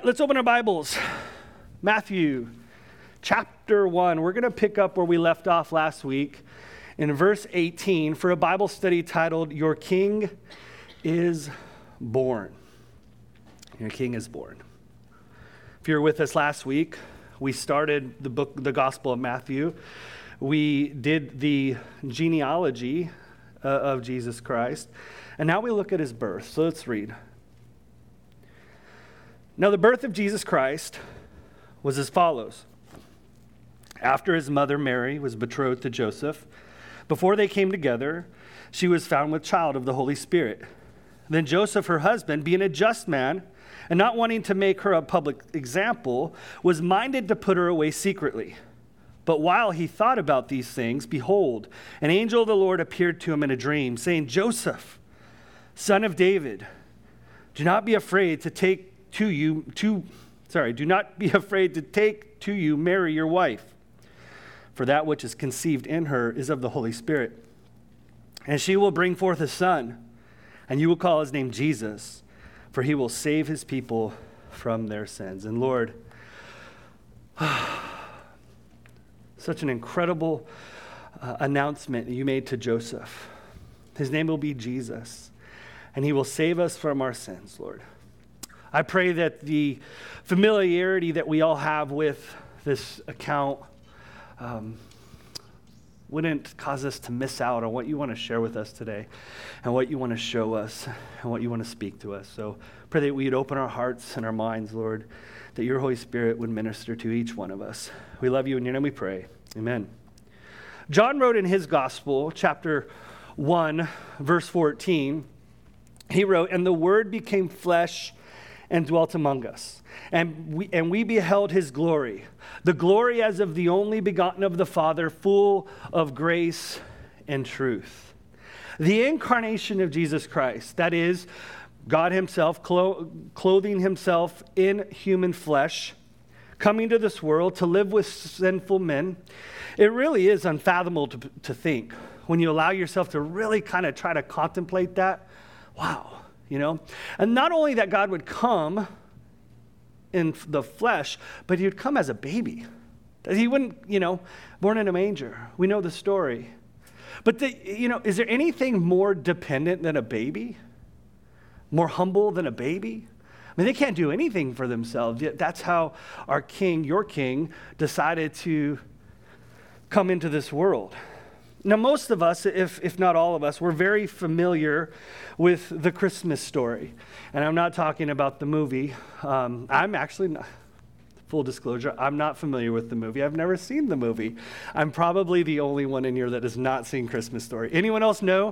let's open our Bibles. Matthew chapter 1. We're going to pick up where we left off last week in verse 18 for a Bible study titled, Your King is Born. Your King is Born. If you were with us last week, we started the Gospel of Matthew. We did the genealogy of Jesus Christ, and now we look at his birth. So let's read. Now the birth of Jesus Christ was as follows. After his mother Mary was betrothed to Joseph, before they came together, she was found with child of the Holy Spirit. Then Joseph, her husband, being a just man, and not wanting to make her a public example, was minded to put her away secretly. But while he thought about these things, behold, an angel of the Lord appeared to him in a dream, saying, Joseph, son of David, do not be afraid to take to you Mary your wife, for that which is conceived in her is of the Holy Spirit. And she will bring forth a son, and you will call his name Jesus, for he will save his people from their sins. And Lord, such an incredible announcement you made to Joseph. His name will be Jesus, and he will save us from our sins, Lord. I pray that the familiarity that we all have with this account wouldn't cause us to miss out on what you want to share with us today and what you want to show us and what you want to speak to us. So pray that we'd open our hearts and our minds, Lord, that your Holy Spirit would minister to each one of us. We love you. In your name we pray. Amen. John wrote in his gospel, chapter 1, verse 14, he wrote, and the word became flesh and dwelt among us. And we beheld his glory, the glory as of the only begotten of the Father, full of grace and truth. The incarnation of Jesus Christ, that is, God himself clothing himself in human flesh, coming to this world to live with sinful men, it really is unfathomable to think. When you allow yourself to really kind of try to contemplate that, wow. And not only that God would come in the flesh, but he would come as a baby. That he wouldn't, born in a manger. We know the story. But, is there anything more dependent than a baby? More humble than a baby? I mean, they can't do anything for themselves. Yet that's how our king, your king, decided to come into this world. Now, most of us, if not all of us, we're very familiar with the Christmas story. And I'm not talking about the movie. I'm actually not, full disclosure, I'm not familiar with the movie. I've never seen the movie. I'm probably the only one in here that has not seen Christmas Story. Anyone else know?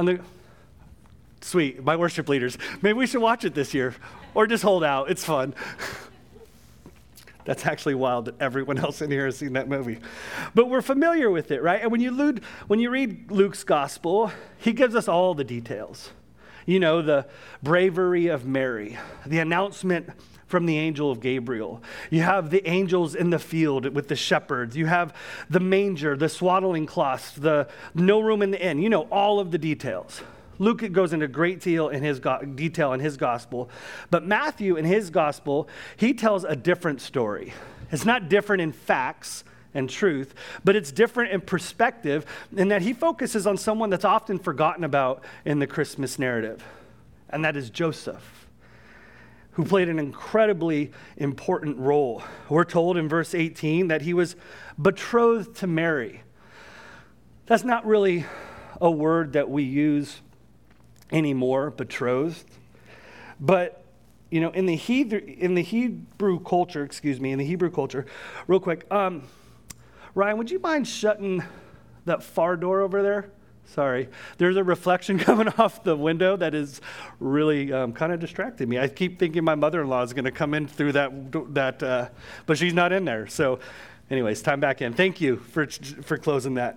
Sweet, my worship leaders. Maybe we should watch it this year. Or just hold out. It's fun. That's actually wild that everyone else in here has seen that movie. But we're familiar with it, right? And when you read Luke's gospel, he gives us all the details. The bravery of Mary, the announcement from the angel of Gabriel. You have the angels in the field with the shepherds. You have the manger, the swaddling cloths, the no room in the inn. All of the details. Luke goes into great detail in his gospel, but Matthew in his gospel, he tells a different story. It's not different in facts and truth, but it's different in perspective in that he focuses on someone that's often forgotten about in the Christmas narrative, and that is Joseph, who played an incredibly important role. We're told in verse 18 that he was betrothed to Mary. That's not really a word that we use anymore, betrothed. But, in the Hebrew culture, real quick, Ryan, would you mind shutting that far door over there? Sorry. There's a reflection coming off the window that is really kind of distracting me. I keep thinking my mother-in-law is going to come in through that, but she's not in there. So anyways, time back in. Thank you for closing that.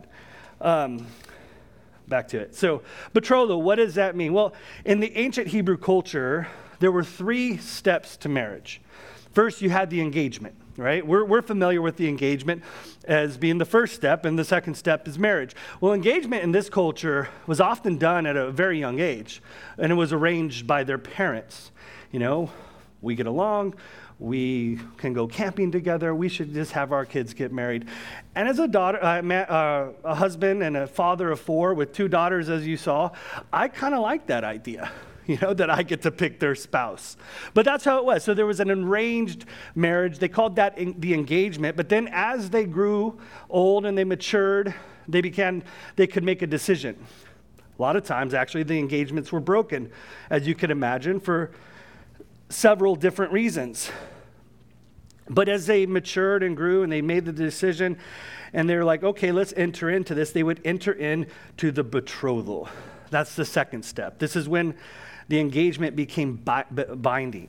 Back to it. So betrothal, what does that mean? Well, in the ancient Hebrew culture, there were 3 steps to marriage. First, you had the engagement, right? We're familiar with the engagement as being the first step, and the second step is marriage. Well, engagement in this culture was often done at a very young age, and it was arranged by their parents. We get along. We can go camping together. We should just have our kids get married. And as a husband and a father of 4 with 2 daughters, as you saw, I kind of like that idea, that I get to pick their spouse. But that's how it was. So there was an arranged marriage. They called that the engagement. But then as they grew old and they matured, they could make a decision. A lot of times, actually, the engagements were broken, as you can imagine, for several different reasons. But as they matured and grew and they made the decision and they're like, okay, let's enter into this, they would enter into the betrothal. That's the second step. This is when the engagement became binding.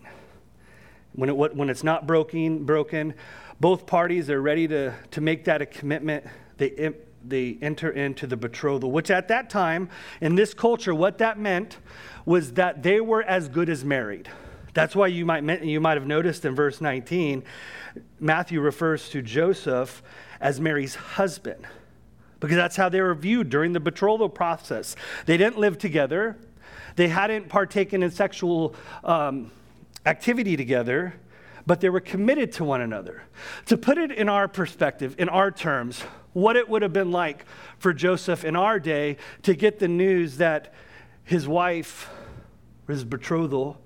When it's not broken, both parties are ready to make that a commitment. They enter into the betrothal, which at that time, in this culture, what that meant was that they were as good as married. That's why you might have noticed in verse 19, Matthew refers to Joseph as Mary's husband, because that's how they were viewed during the betrothal process. They didn't live together. They hadn't partaken in sexual activity together, but they were committed to one another. To put it in our perspective, in our terms, what it would have been like for Joseph in our day to get the news that his wife, his betrothal,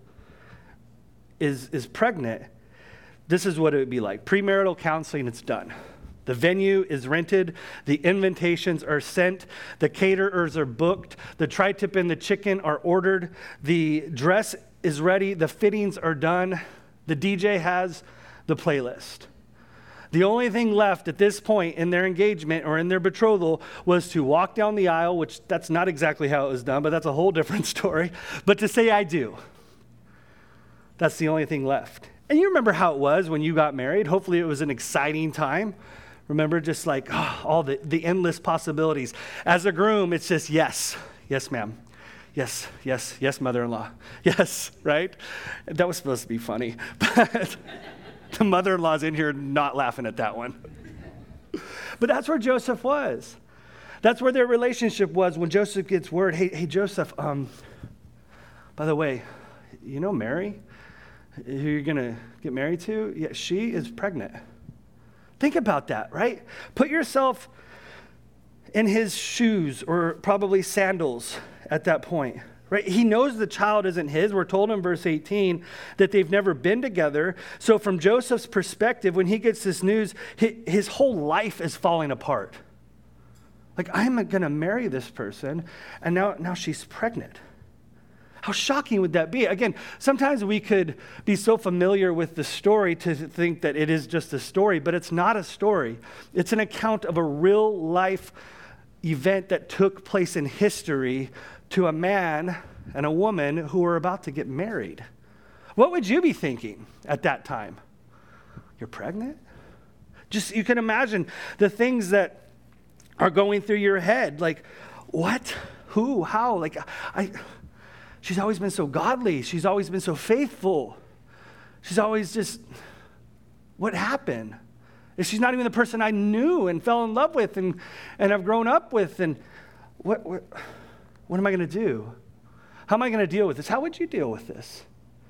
is pregnant. This is what it would be like. Premarital counseling, it's done. The venue is rented. The invitations are sent. The caterers are booked. The tri-tip and the chicken are ordered. The dress is ready. The fittings are done. The DJ has the playlist. The only thing left at this point in their engagement or in their betrothal was to walk down the aisle, which that's not exactly how it was done, but that's a whole different story, but to say I do. That's the only thing left. And you remember how it was when you got married. Hopefully it was an exciting time. Remember, just like all the endless possibilities. As a groom, it's just yes, ma'am. Yes, mother-in-law. Yes, right? That was supposed to be funny. But the mother-in-law's in here not laughing at that one. But that's where Joseph was. That's where their relationship was when Joseph gets word, hey Joseph, by the way, you know Mary, who you're going to get married to? Yeah, she is pregnant. Think about that, right? Put yourself in his shoes or probably sandals at that point, right? He knows the child isn't his. We're told in verse 18 that they've never been together. So from Joseph's perspective, when he gets this news, his whole life is falling apart. Like, I'm going to marry this person, and now she's pregnant. How shocking would that be? Again, sometimes we could be so familiar with the story to think that it is just a story, but it's not a story. It's an account of a real life event that took place in history to a man and a woman who were about to get married. What would you be thinking at that time? You're pregnant? Just, you can imagine the things that are going through your head. Like, what? Who? How? Like, she's always been so godly. She's always been so faithful. She's always just, what happened? She's not even the person I knew and fell in love with and have grown up with. And what am I going to do? How am I going to deal with this? How would you deal with this?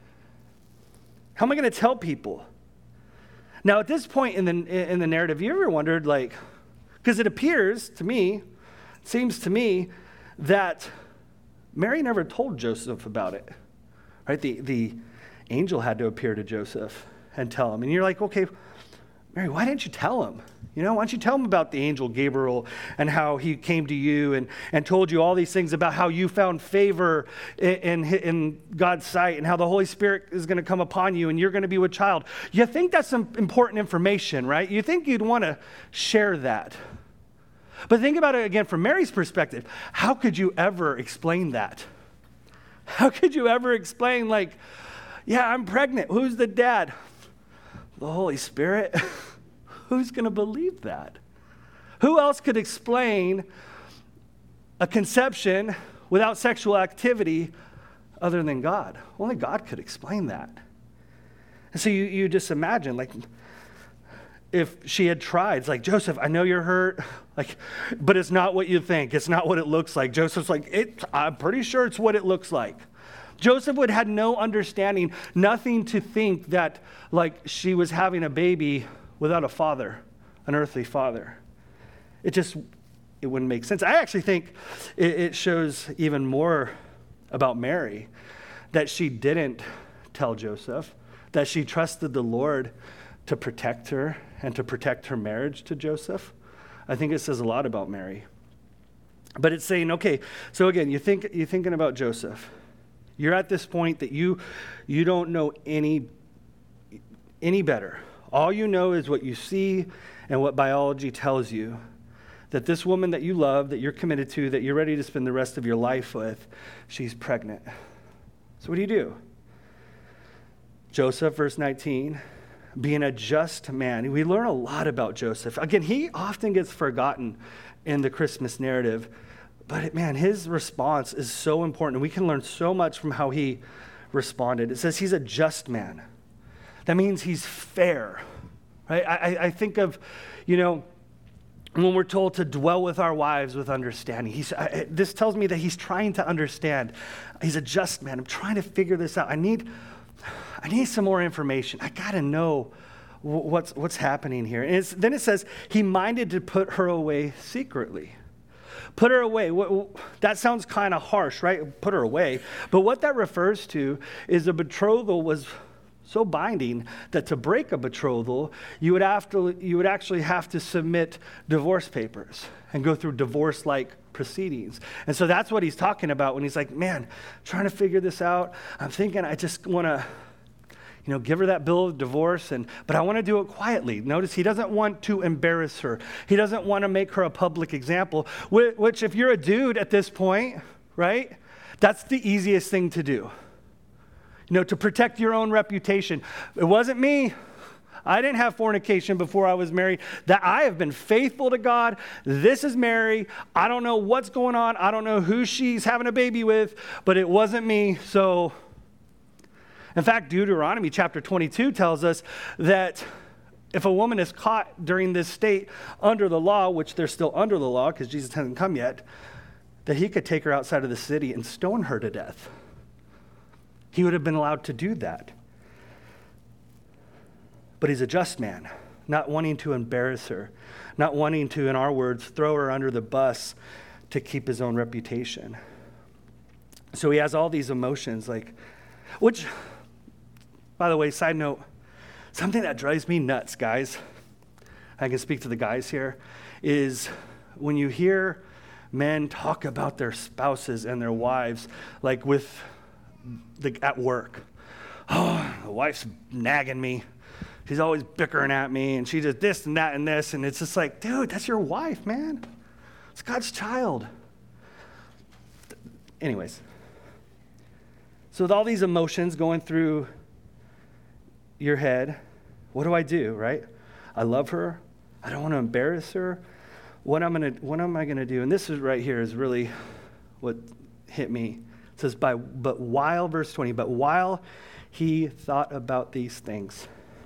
How am I going to tell people? Now, at this point in the narrative, you ever wondered, like, because it appears to me, seems to me, that Mary never told Joseph about it, right? The angel had to appear to Joseph and tell him. And you're like, okay, Mary, why didn't you tell him? Why don't you tell him about the angel Gabriel and how he came to you and told you all these things about how you found favor in God's sight and how the Holy Spirit is going to come upon you and you're going to be with child. You think that's some important information, right? You think you'd want to share that. But think about it again from Mary's perspective. How could you ever explain that? How could you ever explain, like, yeah, I'm pregnant. Who's the dad? The Holy Spirit. Who's going to believe that? Who else could explain a conception without sexual activity other than God? Only God could explain that. And so you just imagine, like, if she had tried, it's like, Joseph, I know you're hurt, like, but it's not what you think. It's not what it looks like. Joseph's like, I'm pretty sure it's what it looks like. Joseph would have had no understanding, nothing to think that like she was having a baby without a father, an earthly father. It wouldn't make sense. I actually think it shows even more about Mary, that she didn't tell Joseph, that she trusted the Lord to protect her and to protect her marriage to Joseph. I think it says a lot about Mary. But it's saying, okay, so again, you're thinking about Joseph. You're at this point that you don't know any better. All you know is what you see and what biology tells you, that this woman that you love, that you're committed to, that you're ready to spend the rest of your life with, she's pregnant. So what do? Joseph, verse 19, being a just man. We learn a lot about Joseph. Again, he often gets forgotten in the Christmas narrative, but man, his response is so important. We can learn so much from how he responded. It says he's a just man. That means he's fair, right? I think of, when we're told to dwell with our wives with understanding. This tells me that he's trying to understand. He's a just man. I'm trying to figure this out. I need some more information. I got to know what's happening here. And then it says he minded to put her away secretly. Put her away. That sounds kind of harsh, right? Put her away. But what that refers to is a betrothal was so binding that to break a betrothal, you would actually have to submit divorce papers and go through divorce-like proceedings. And so that's what he's talking about when he's like, man, trying to figure this out. I'm thinking I just want to, give her that bill of divorce, but I want to do it quietly. Notice he doesn't want to embarrass her. He doesn't want to make her a public example, which if you're a dude at this point, right, that's the easiest thing to do. To protect your own reputation. It wasn't me. I didn't have fornication before I was married. That I have been faithful to God. This is Mary. I don't know what's going on. I don't know who she's having a baby with, but it wasn't me. So, in fact, Deuteronomy chapter 22 tells us that if a woman is caught during this state under the law, which they're still under the law because Jesus hasn't come yet, that he could take her outside of the city and stone her to death. He would have been allowed to do that. But he's a just man, not wanting to embarrass her, not wanting to, in our words, throw her under the bus to keep his own reputation. So he has all these emotions, which, by the way, side note, something that drives me nuts, guys, I can speak to the guys here, is when you hear men talk about their spouses and their wives, like at work. Oh, the wife's nagging me. She's always bickering at me, and she does this and that and this, and it's just like, dude, that's your wife, man. It's God's child. Anyways, so with all these emotions going through your head, what do I do, right? I love her. I don't want to embarrass her. What am I gonna do? And this is right here is really what hit me. It says, verse 20, but while he thought about these things,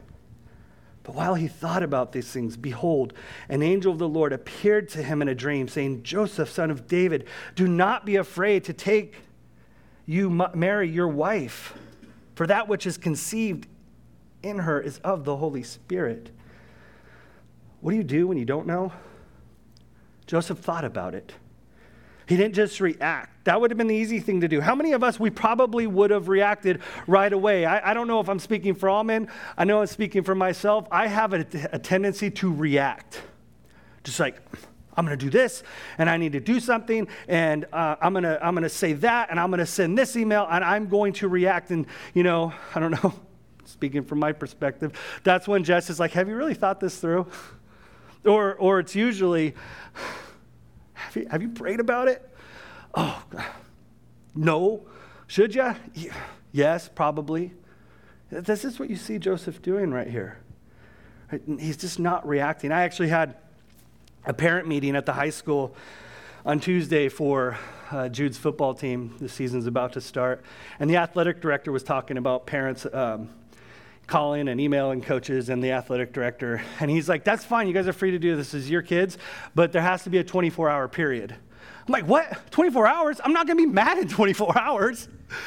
behold, an angel of the Lord appeared to him in a dream, saying, Joseph, son of David, do not be afraid to take you Mary, your wife, for that which is conceived in her is of the Holy Spirit. What do you do when you don't know? Joseph thought about it. He didn't just react. That would have been the easy thing to do. How many of us, we probably would have reacted right away? I don't know if I'm speaking for all men. I know I'm speaking for myself. I have a tendency to react. Just like, I'm going to do this, and I need to do something, and I'm going to say that, and I'm going to send this email, and I'm going to react. And, I don't know, speaking from my perspective, that's when Jess is like, have you really thought this through? Or it's usually, have you prayed about it? Oh, no. Should you? Yes, probably. This is what you see Joseph doing right here. He's just not reacting. I actually had a parent meeting at the high school on Tuesday for Jude's football team. The season's about to start. And the athletic director was talking about parents calling and emailing coaches and the athletic director. And he's like, that's fine. You guys are free to do this as your kids, but there has to be a 24-hour period. I'm like, what? 24 hours? I'm not going to be mad in 24 hours.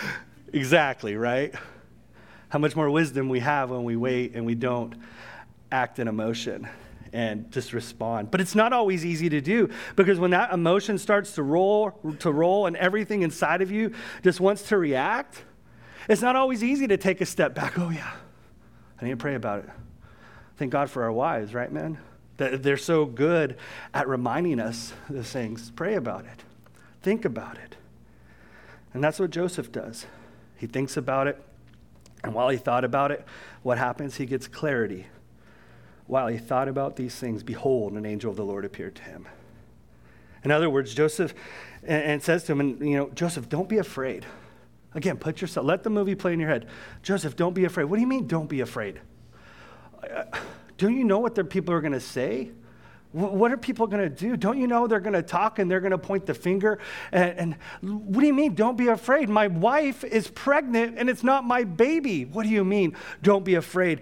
Exactly, right? How much more wisdom we have when we wait and we don't act in emotion and just respond. But it's not always easy to do, because when that emotion starts to roll and everything inside of you just wants to react, it's not always easy to take a step back. Oh yeah, I need to pray about it. Thank God for our wives, right, man? They're so good at reminding us those things. Pray about it. Think about it. And that's what Joseph does. He thinks about it. And while he thought about it, what happens? He gets clarity. While he thought about these things, behold, an angel of the Lord appeared to him. In other words, Joseph, and says to him, Joseph, don't be afraid. Again, let the movie play in your head. Joseph, don't be afraid. What do you mean, don't be afraid? Don't you know what the people are going to say? What are people going to do? Don't you know they're going to talk and they're going to point the finger? And what do you mean, don't be afraid? My wife is pregnant and it's not my baby. What do you mean, don't be afraid?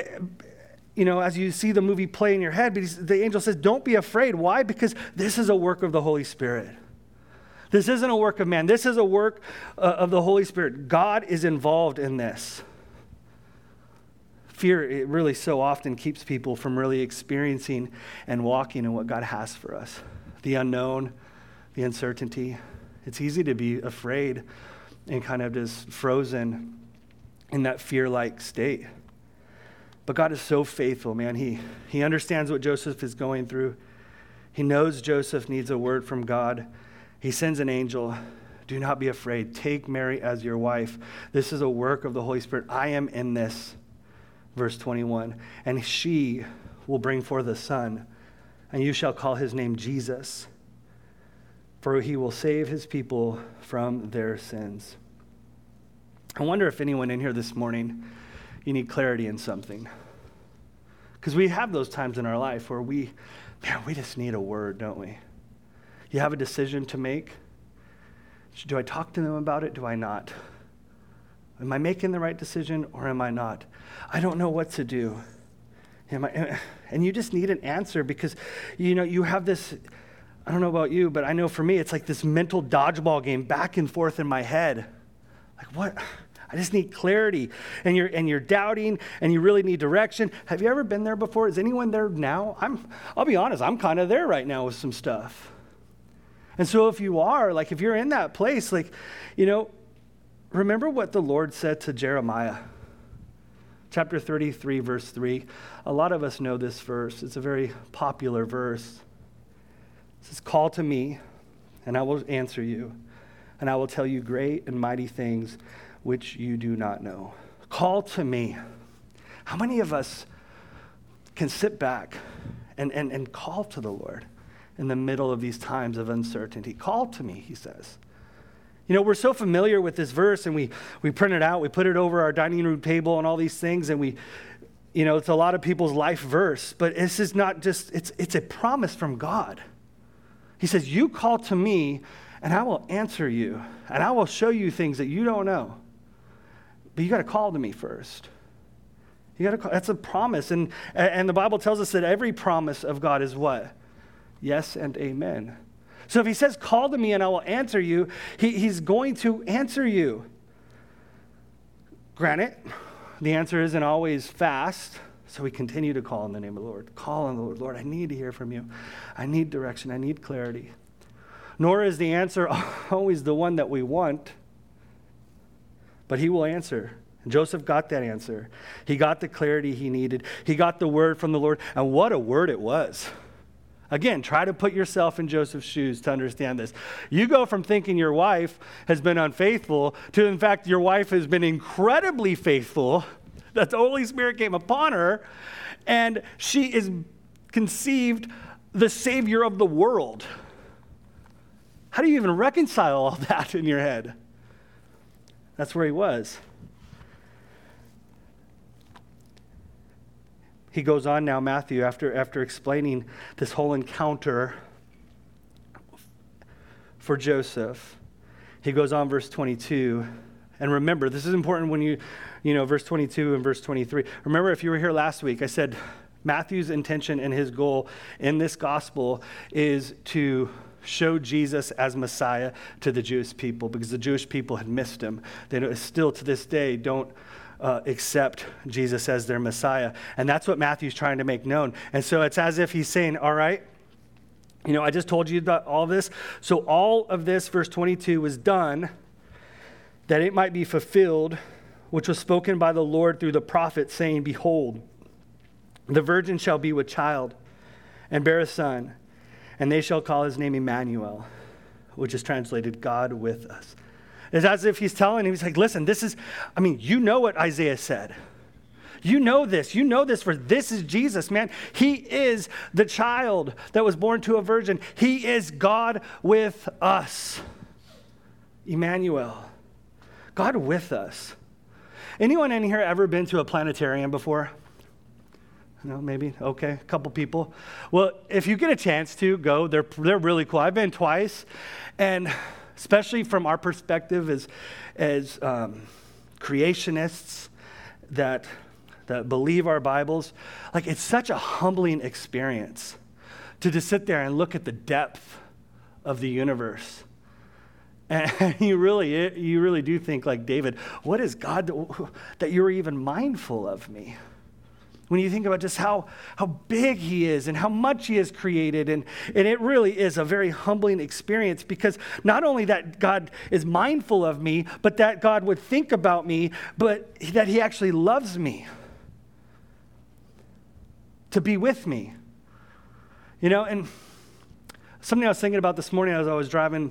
As you see the movie play in your head, but the angel says, don't be afraid. Why? Because this is a work of the Holy Spirit. This isn't a work of man. This is a work of the Holy Spirit. God is involved in this. Fear, it really so often keeps people from really experiencing and walking in what God has for us. The unknown, the uncertainty. It's easy to be afraid and kind of just frozen in that fear-like state. But God is so faithful, man. He understands what Joseph is going through. He knows Joseph needs a word from God. He sends an angel. Do not be afraid. Take Mary as your wife. This is a work of the Holy Spirit. I am in this. Verse 21, and she will bring forth a son, and you shall call his name Jesus, for he will save his people from their sins. I wonder if anyone in here this morning, you need clarity in something. Because we have those times in our life where we just need a word, don't we? You have a decision to make. Do I talk to them about it? Do I not? Am I making the right decision or am I not? I don't know what to do. And you just need an answer because, you have this, I don't know about you, but I know for me, it's like this mental dodgeball game back and forth in my head. Like, what? I just need clarity. And you're doubting and you really need direction. Have you ever been there before? Is anyone there now? I'll be honest, I'm kind of there right now with some stuff. And so if you are, if you're in that place, remember what the Lord said to Jeremiah. Chapter 33, verse 3. A lot of us know this verse. It's a very popular verse. It says, call to me, and I will answer you, and I will tell you great and mighty things which you do not know. Call to me. How many of us can sit back and call to the Lord in the middle of these times of uncertainty? Call to me, he says. We're so familiar with this verse and we print it out, we put it over our dining room table and all these things, and it's a lot of people's life verse, but this is not just, it's a promise from God. He says, you call to me and I will answer you and I will show you things that you don't know. But you got to call to me first. You got to call. That's a promise. And the Bible tells us that every promise of God is what? Yes and amen. So if he says, call to me and I will answer you, he's going to answer you. Granted, the answer isn't always fast, so we continue to call in the name of the Lord. Call on the Lord. Lord, I need to hear from you. I need direction. I need clarity. Nor is the answer always the one that we want, but he will answer. And Joseph got that answer. He got the clarity he needed. He got the word from the Lord, and what a word it was. Again, try to put yourself in Joseph's shoes to understand this. You go from thinking your wife has been unfaithful to, in fact, your wife has been incredibly faithful, that the Holy Spirit came upon her, and she is conceived the Savior of the world. How do you even reconcile all that in your head? That's where he was. He goes on now, Matthew, after explaining this whole encounter for Joseph. He goes on, verse 22. And remember, this is important when you verse 22 and verse 23. Remember, if you were here last week, I said Matthew's intention and his goal in this gospel is to showed Jesus as Messiah to the Jewish people because the Jewish people had missed him. They still to this day don't accept Jesus as their Messiah. And that's what Matthew's trying to make known. And so it's as if he's saying, all right, I just told you about all this. So all of this, verse 22, was done that it might be fulfilled, which was spoken by the Lord through the prophet, saying, behold, the virgin shall be with child and bear a son, and they shall call his name Emmanuel, which is translated God with us. It's as if he's telling him, he's like, listen, you know what Isaiah said. You know this, for this is Jesus, man. He is the child that was born to a virgin. He is God with us. Emmanuel, God with us. Anyone in here ever been to a planetarium before? No, maybe? Okay, a couple people. Well, if you get a chance to go, they're really cool. I've been twice, and especially from our perspective as creationists that believe our Bibles, like it's such a humbling experience to just sit there and look at the depth of the universe. And you really do think like David, what is God that you're even mindful of me? When you think about just how big he is and how much he has created. And it really is a very humbling experience because not only that God is mindful of me, but that God would think about me, but that he actually loves me to be with me. And something I was thinking about this morning as I was driving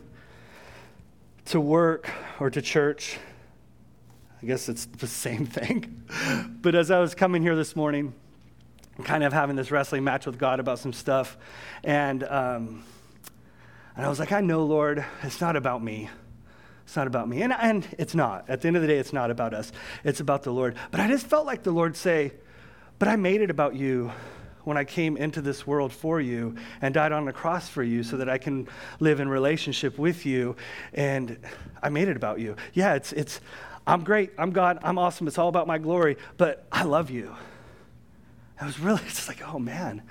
to work or to church, I guess it's the same thing. But as I was coming here this morning, kind of having this wrestling match with God about some stuff, and I was like, I know, Lord, it's not about me. It's not about me. And it's not. At the end of the day, it's not about us. It's about the Lord. But I just felt like the Lord say, but I made it about you when I came into this world for you and died on the cross for you so that I can live in relationship with you. And I made it about you. Yeah, it's I'm great, I'm God, I'm awesome, it's all about my glory, but I love you. I was really just like, oh man,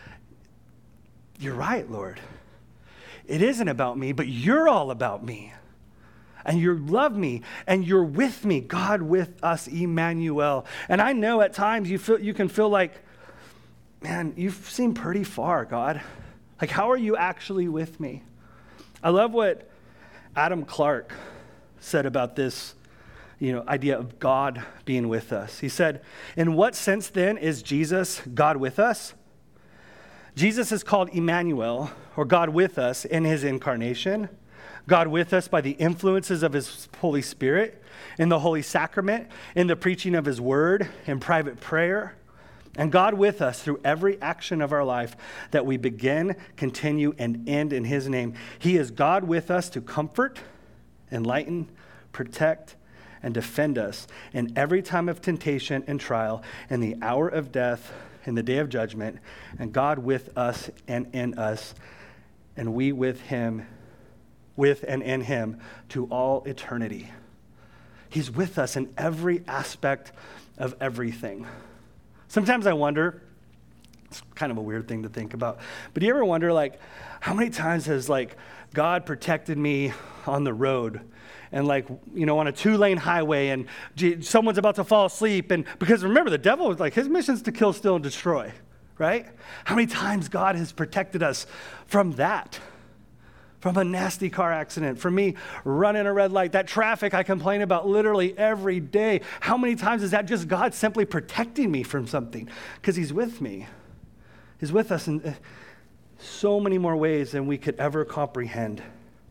you're right, Lord. It isn't about me, but you're all about me. And you love me, and you're with me, God with us, Emmanuel. And I know at times you can feel like, man, you've seen pretty far, God. Like, how are you actually with me? I love what Adam Clark said about this idea of God being with us. He said, in what sense then is Jesus God with us? Jesus is called Emmanuel, or God with us, in his incarnation, God with us by the influences of his Holy Spirit, in the Holy Sacrament, in the preaching of his word, in private prayer, and God with us through every action of our life that we begin, continue, and end in his name. He is God with us to comfort, enlighten, protect, and defend us in every time of temptation and trial, in the hour of death, in the day of judgment, and God with us and in us, and we with him, with and in him, to all eternity. He's with us in every aspect of everything. Sometimes I wonder, it's kind of a weird thing to think about, but do you ever wonder, like, how many times has, God protected me on the road? And on a 2-lane highway, and someone's about to fall asleep. And because remember, the devil was his mission is to kill, steal, and destroy, right? How many times God has protected us from that? From a nasty car accident, from me running a red light, that traffic I complain about literally every day. How many times is that just God simply protecting me from something? Because he's with me. He's with us in so many more ways than we could ever comprehend.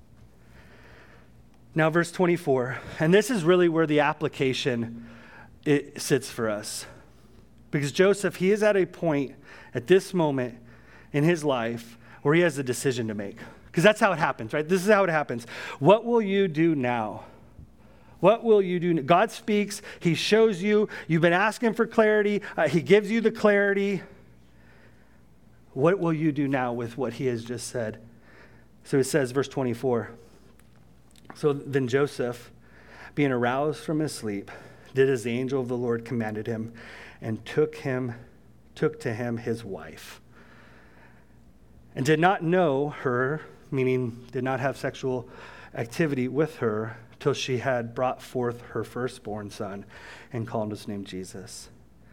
Now, verse 24, and this is really where the application it sits for us. Because Joseph, he is at a point at this moment in his life where he has a decision to make. Because that's how it happens, right? This is how it happens. What will you do now? What will you do? God speaks. He shows you. You've been asking for clarity. He gives you the clarity. What will you do now with what he has just said? So it says, verse 24, so then Joseph, being aroused from his sleep, did as the angel of the Lord commanded him, and took to him his wife, and did not know her meaning did not have sexual activity with her till she had brought forth her firstborn son and called his name Jesus.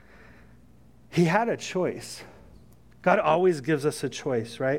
He had a choice. God always gives us a choice, right?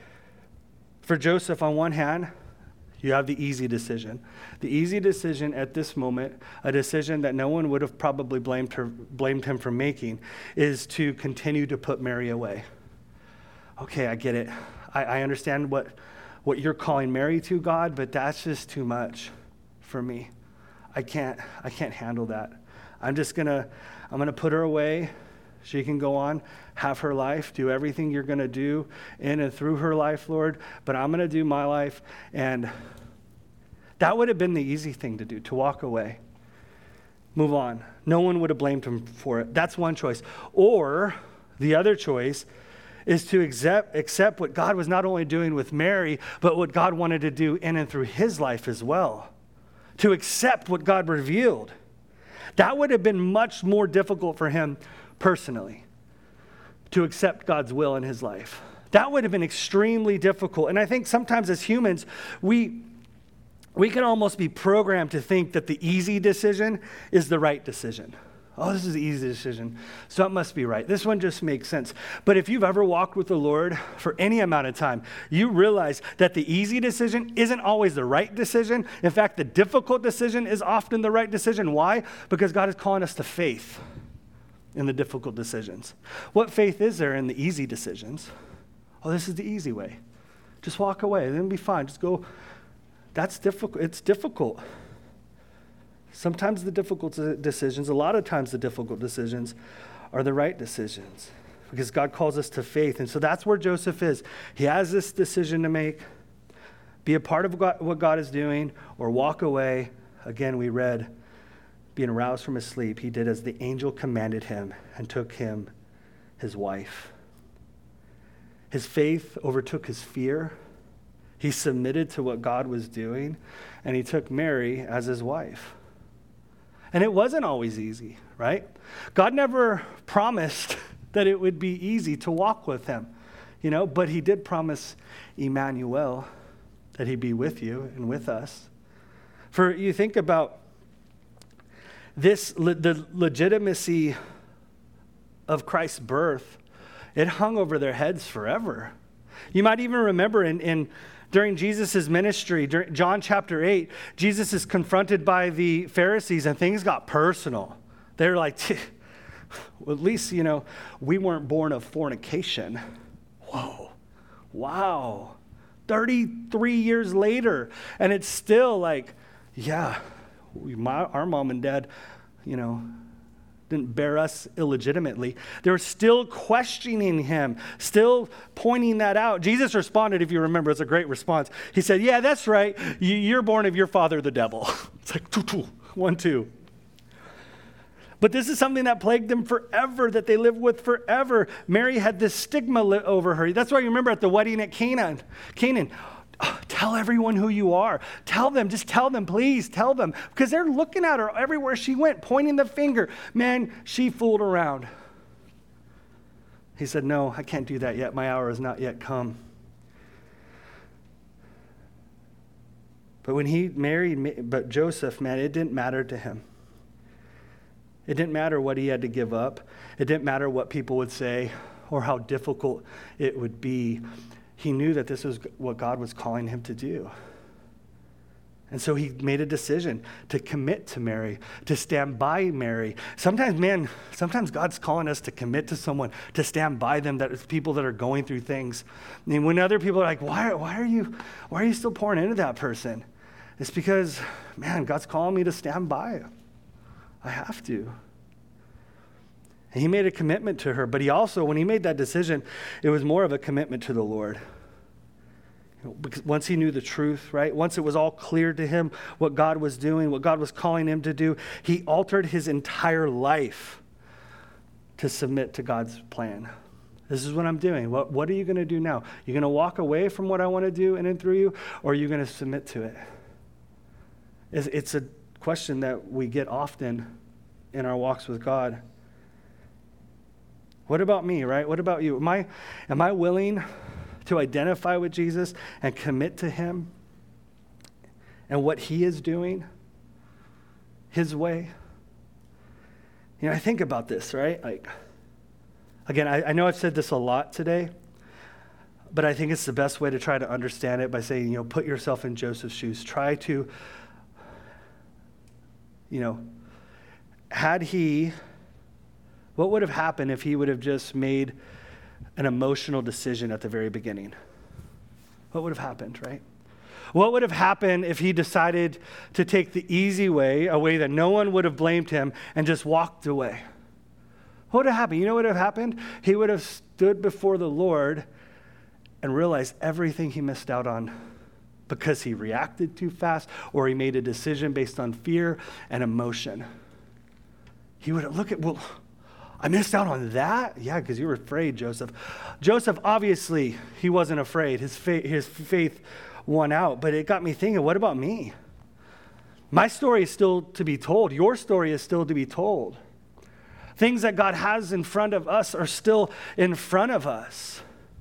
For Joseph, on one hand, you have the easy decision. The easy decision at this moment, a decision that no one would have probably blamed him for making, is to continue to put Mary away. Okay, I get it. I understand what you're calling Mary to, God, but that's just too much for me. I can't handle that. I'm gonna put her away. She can go on, have her life, do everything you're going to do in and through her life, Lord, but I'm going to do my life. And that would have been the easy thing to do, to walk away, move on. No one would have blamed him for it. That's one choice. Or the other choice is to accept what God was not only doing with Mary, but what God wanted to do in and through his life as well. To accept what God revealed. That would have been much more difficult for him personally, to accept God's will in his life. That would have been extremely difficult. And I think sometimes as humans, we can almost be programmed to think that the easy decision is the right decision. Oh, this is the easy decision, so it must be right. This one just makes sense. But if you've ever walked with the Lord for any amount of time, you realize that the easy decision isn't always the right decision. In fact, the difficult decision is often the right decision. Why? Because God is calling us to faith in the difficult decisions. What faith is there in the easy decisions? Oh, this is the easy way. Just walk away, then be fine. Just go. That's difficult. It's difficult. Sometimes the difficult decisions, a lot of times the difficult decisions are the right decisions because God calls us to faith. And so that's where Joseph is. He has this decision to make, be a part of what God is doing or walk away. Again, we read, being aroused from his sleep, he did as the angel commanded him and took him his wife. His faith overtook his fear. He submitted to what God was doing, and he took Mary as his wife. And it wasn't always easy, right? God never promised that it would be easy to walk with him, but he did promise Emmanuel that he'd be with you and with us. For you think about this, the legitimacy of Christ's birth, it hung over their heads forever. You might even remember during Jesus' ministry, during John chapter 8, Jesus is confronted by the Pharisees and things got personal. They're like, well, at least, we weren't born of fornication. Whoa, wow, 33 years later. And it's still like, yeah, our mom and dad, didn't bear us illegitimately. They were still questioning him, still pointing that out. Jesus responded, if you remember, it's a great response. He said, yeah, that's right. You're born of your father, the devil. It's like 1, 2. But this is something that plagued them forever, that they lived with forever. Mary had this stigma over her. That's why you remember at the wedding at Canaan, tell everyone who you are. Tell them, please tell them. Because they're looking at her everywhere she went, pointing the finger. Man, she fooled around. He said, no, I can't do that yet. My hour has not yet come. But when he married, Joseph, man, it didn't matter to him. It didn't matter what he had to give up. It didn't matter what people would say or how difficult it would be. He knew that this was what God was calling him to do. And so he made a decision to commit to Mary, to stand by Mary. Sometimes God's calling us to commit to someone, to stand by them, that it's people that are going through things. And when other people are like, why are you still pouring into that person? It's because, man, God's calling me to stand by. I have to. And he made a commitment to her, but he also, when he made that decision, it was more of a commitment to the Lord. Because once he knew the truth, right? Once it was all clear to him what God was doing, what God was calling him to do, he altered his entire life to submit to God's plan. This is what I'm doing. What are you going to do now? You're going to walk away from what I want to do in and through you, or are you going to submit to it? It's a question that we get often in our walks with God. What about me, right? What about you? Am I willing to identify with Jesus and commit to him and what he is doing, his way. You know, I think about this, right? Like, again, I know I've said this a lot today, but I think it's the best way to try to understand it by saying, you know, put yourself in Joseph's shoes. Try to, you know, what would have happened if he would have just made an emotional decision at the very beginning? What would have happened, right? What would have happened if he decided to take the easy way, a way that no one would have blamed him, and just walked away? What would have happened? You know what would have happened? He would have stood before the Lord and realized everything he missed out on because he reacted too fast or he made a decision based on fear and emotion. He would have looked at, well, I missed out on that? Yeah, because you were afraid, Joseph. Joseph, obviously, he wasn't afraid. His faith won out. But it got me thinking, what about me? My story is still to be told. Your story is still to be told. Things that God has in front of us are still in front of us.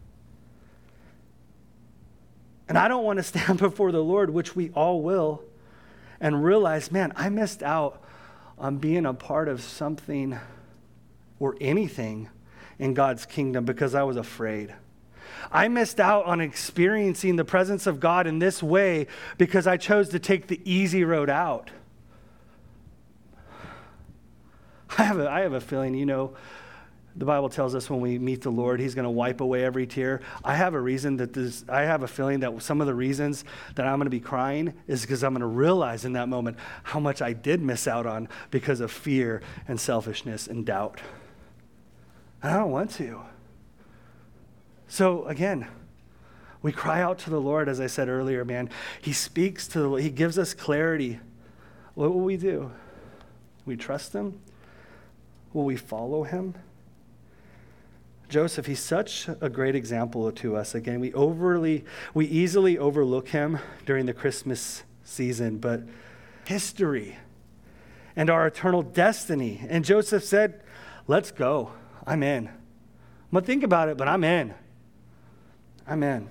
And I don't want to stand before the Lord, which we all will, and realize, man, I missed out on being a part of something or anything in God's kingdom because I was afraid. I missed out on experiencing the presence of God in this way because I chose to take the easy road out. I have a feeling, you know, the Bible tells us when we meet the Lord, he's going to wipe away every tear. I have a feeling that some of the reasons that I'm going to be crying is because I'm going to realize in that moment how much I did miss out on because of fear and selfishness and doubt. And I don't want to. So again, we cry out to the Lord, as I said earlier, man. He speaks to the Lord. He gives us clarity. What will we do? We trust him? Will we follow him? Joseph, he's such a great example to us. Again, we easily overlook him during the Christmas season, but history and our eternal destiny. And Joseph said, let's go. I'm in. I'm going to think about it, but I'm in. I'm in.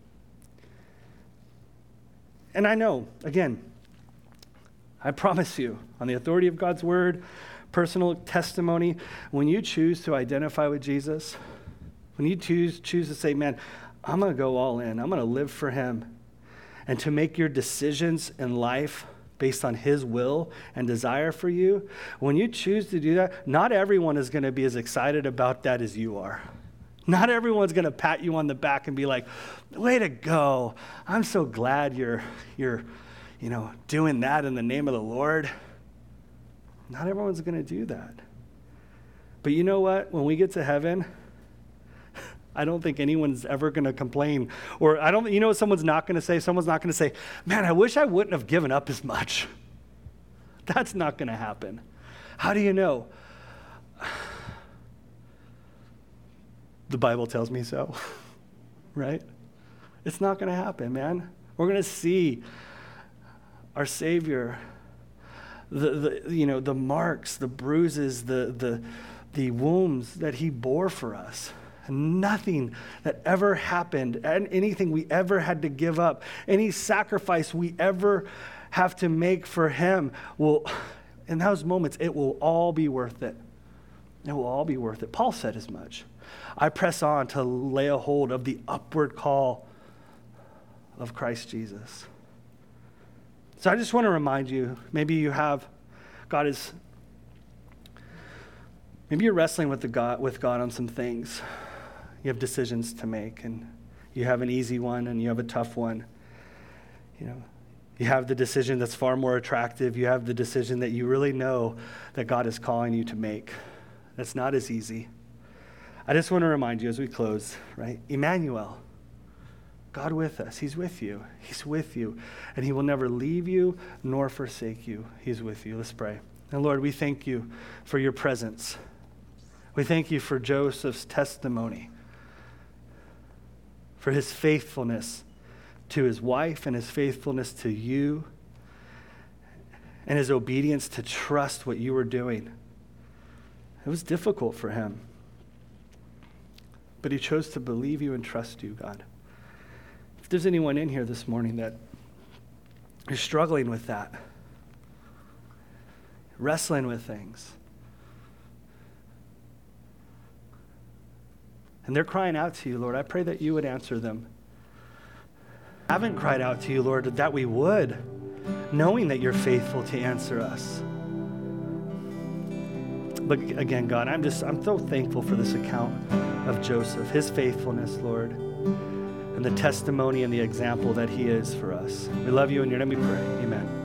And I know, again, I promise you, on the authority of God's word, personal testimony, when you choose to identify with Jesus, when you choose to say, man, I'm going to go all in. I'm going to live for him. And to make your decisions in life based on his will and desire for you, when you choose to do that, not everyone is going to be as excited about that as you are. Not everyone's going to pat you on the back and be like, way to go. I'm so glad you're doing that in the name of the Lord. Not everyone's going to do that. But you know what? When we get to heaven, I don't think anyone's ever going to complain. Or you know what someone's not going to say? Someone's not going to say, man, I wish I wouldn't have given up as much. That's not going to happen. How do you know? The Bible tells me so, right? It's not going to happen, man. We're going to see our Savior, the marks, the bruises, the wounds that he bore for us. Nothing that ever happened, and anything we ever had to give up, any sacrifice we ever have to make for him will, in those moments, it will all be worth it. It will all be worth it. Paul said as much. I press on to lay a hold of the upward call of Christ Jesus. So I just want to remind you, maybe you're wrestling with God on some things. You have decisions to make, and you have an easy one and you have a tough one. You have the decision that's far more attractive. You have the decision that you really know that God is calling you to make. That's not as easy. I just want to remind you as we close, right? Emmanuel, God with us. He's with you. He's with you. And he will never leave you nor forsake you. He's with you. Let's pray. And Lord, we thank you for your presence. We thank you for Joseph's testimony, for his faithfulness to his wife and his faithfulness to you, and his obedience to trust what you were doing. It was difficult for him, but he chose to believe you and trust you, God. there's anyone in here this morning that is struggling with that, wrestling with things, and they're crying out to you, Lord, I pray that you would answer them. I haven't cried out to you, Lord, that we would, knowing that you're faithful to answer us. But again, God, I'm so thankful for this account of Joseph, his faithfulness, Lord, and the testimony and the example that he is for us. We love you, in your name we pray. Amen.